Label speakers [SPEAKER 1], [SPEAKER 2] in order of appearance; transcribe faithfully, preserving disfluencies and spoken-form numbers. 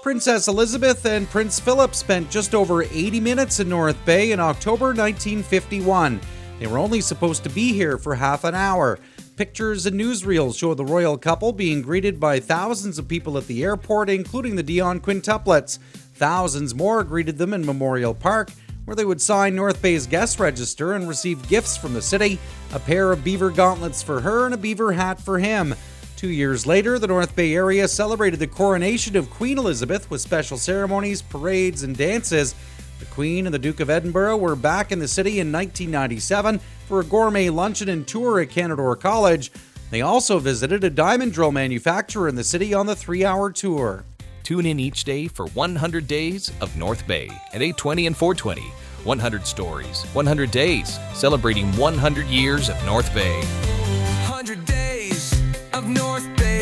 [SPEAKER 1] Princess Elizabeth and Prince Philip spent just over eighty minutes in North Bay in October nineteen fifty-one. They were only supposed to be here for half an hour. Pictures and newsreels show the royal couple being greeted by thousands of people at the airport, including the Dion quintuplets. Thousands more greeted them in Memorial Park, where they would sign North Bay's guest register and receive gifts from the city, a pair of beaver gauntlets for her and a beaver hat for him. Two years later, the North Bay area celebrated the coronation of Queen Elizabeth with special ceremonies, parades, and dances. The Queen and the Duke of Edinburgh were back in the city in nineteen ninety-seven for a gourmet luncheon and tour at Canadore College. They also visited a diamond drill manufacturer in the city on the three-hour tour.
[SPEAKER 2] Tune in each day for one hundred Days of North Bay at eight twenty and four twenty. one hundred stories, one hundred days, celebrating one hundred years of North Bay.
[SPEAKER 3] one hundred Days of North Bay.